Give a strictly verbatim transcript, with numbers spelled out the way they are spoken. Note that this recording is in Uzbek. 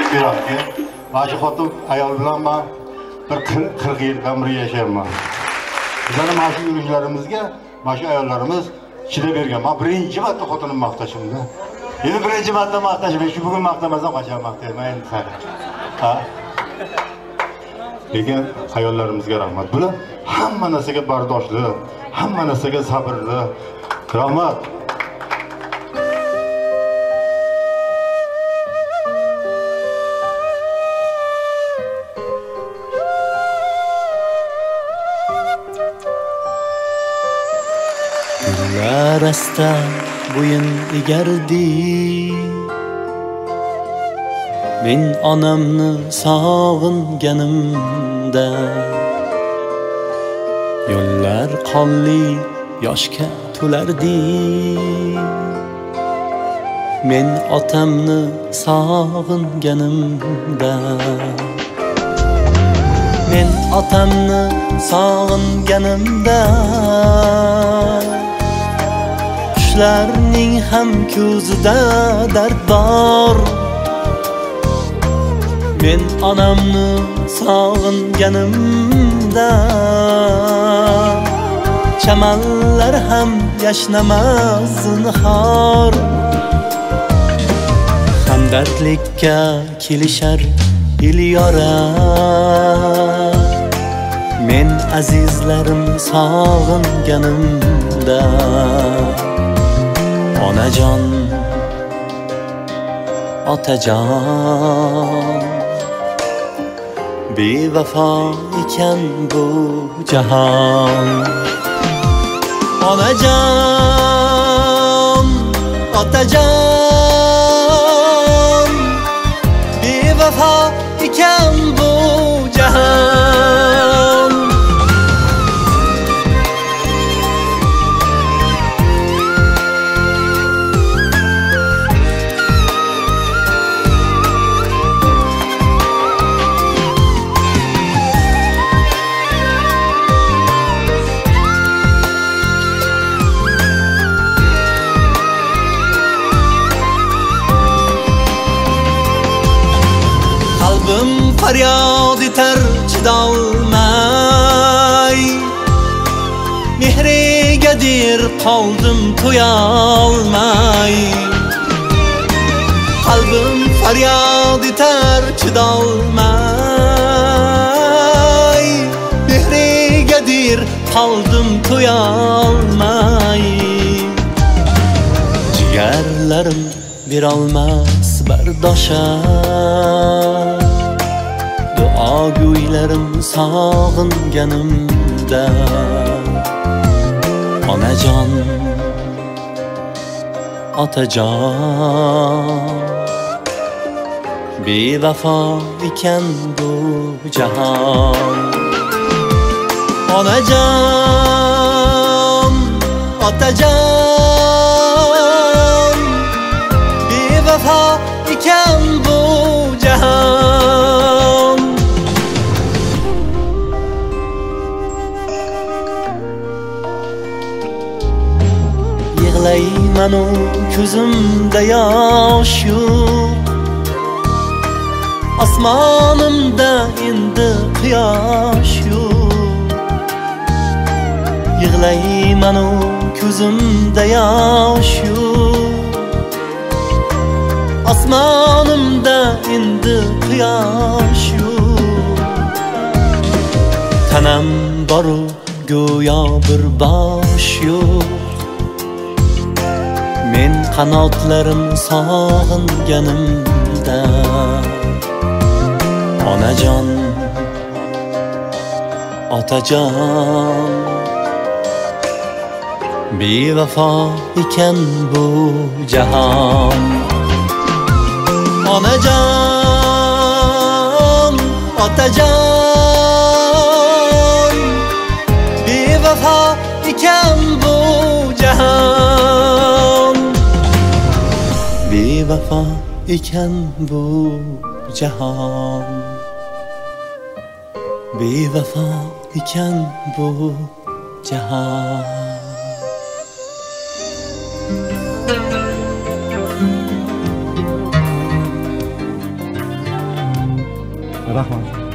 beradi. Mana shu xotin ayol bilan men bir qirq yil umr yashayman. Bizning mana shu yurishlarimizga, mana shu ayollarimiz chidab bergan. Men birinchi marta xotinim maqtashimda. Endi birinchi marta maqtashim, shu bugun maqtamasam qachon maqtayman endi sari. Ha. Lekin ayollarimizga rahmat. Bular hamma narsaga bardoshli, hamma narsaga sabrli. Rahmat. Arasta bo'yin egardi, men onamni sog'inganimda, yo'llar qonli yoshga to'lardi, men otamni sog'inganimda, men otamni sog'inganimda, qushlarning ham ko'zida dard bor. Men onamni sog'inganimda, chamanlar ham yashnamas zinhor. Hamdardlikka kelishar el-yora, men azizlarim sog'inganimda, onajon, otajon, bevafo ekan bu jahon. Onajon, otajon, bevafo ekan bu jahon. Faryod etar chidolmay, mehriga der qoldim to'yolmay. Qalbim faryod etar chidolmay, mehriga der qoldim to'yolmay. Jigarlarim berolmas bardosha, Duogo'ylarim sog'inganimda, onajon, otajon, bevafo ekan bu jahon. Onajon, otajon, bevafo ekan bu jahon. Yig'layman u ko'zimda yosh yo'q, osmonimda endi quyosh yo'q. Yig'layman u ko'zimda yosh yo'q, osmonimda endi quyosh yo'q. Tanam boru go'yo bir bosh yo'q, men qanotlarim sog'inganimda, onajon, otajon, bevafo ekan bu jahon. Onajon, otajon, bevafo ekan bu jahon. Bevafo ekan bu jahon, bevafo ekan bu jahon. Rahmat.